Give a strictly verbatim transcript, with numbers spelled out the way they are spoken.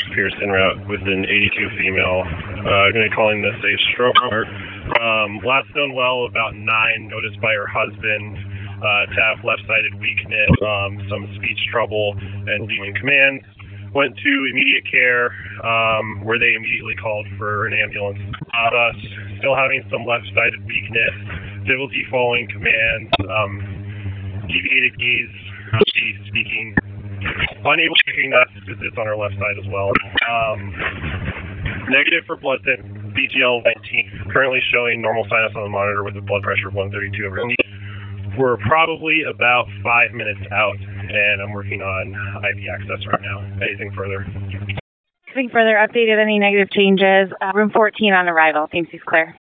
Pearson route with an eighty-two female. Uh, going to be calling this a stroke alert. Um, last known well about nine, noticed by her husband. Uh, tap, left-sided weakness, um, some speech trouble, and leaving commands. Went to immediate care, um, where they immediately called for an ambulance. Uh, still having some left-sided weakness, difficulty following commands, um, deviated gaze, she's speaking, unable to recognize because it's on her left side as well. Um, negative for blood thin, B G L nineteen, currently showing normal sinus on the monitor with a blood pressure of one thirty-two over ninety. We're probably about five minutes out, and I'm working on I V access right now. Anything further? Anything further? Updated any negative changes? Uh, room fourteen on arrival. Seems he's clear.